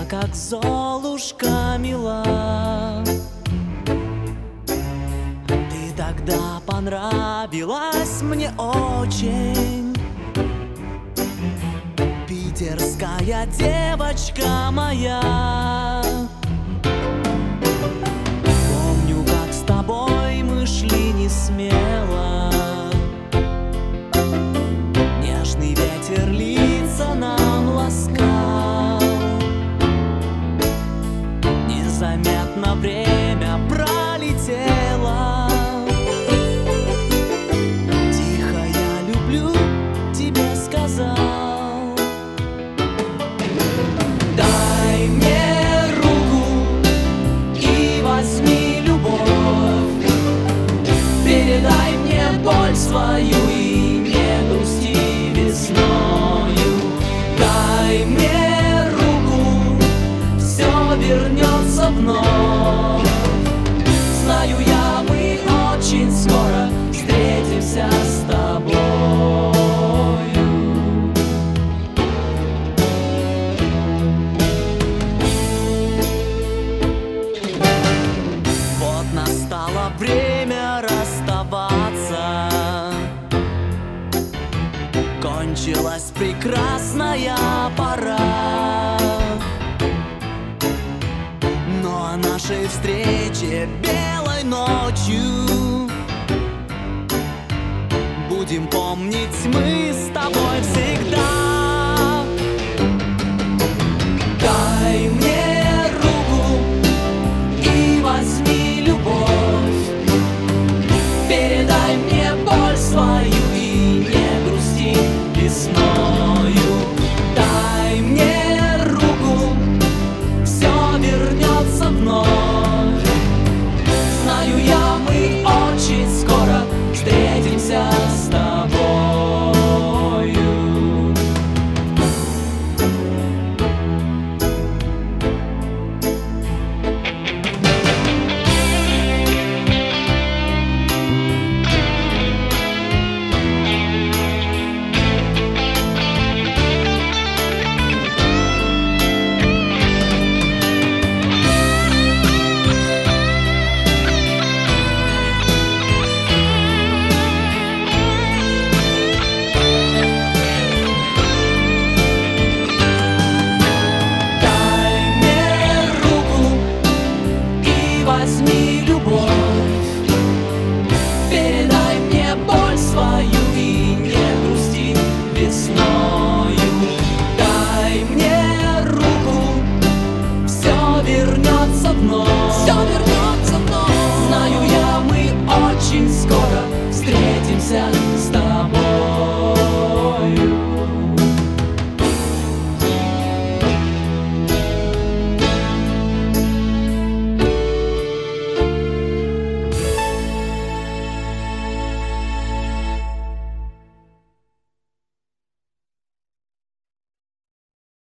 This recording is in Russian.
как Золушка мила. Ты тогда понравилась мне очень, питерская девочка моя. Помню, как с тобой мы шли не смело, нежный ветер лица нам ласкал. Незаметно время пролетело. Тихо я люблю, тебе сказал. Дай мне руку и возьми любовь, передай мне боль свою и не грусти весною. Дай мне руку, все вернется вновь. Знаю я, мы очень скоро встретимся с тобою. Вот настало время расставаться. Кончилась прекрасная пора, но о нашей встрече белой ночью будем помнить мы с тобой всегда.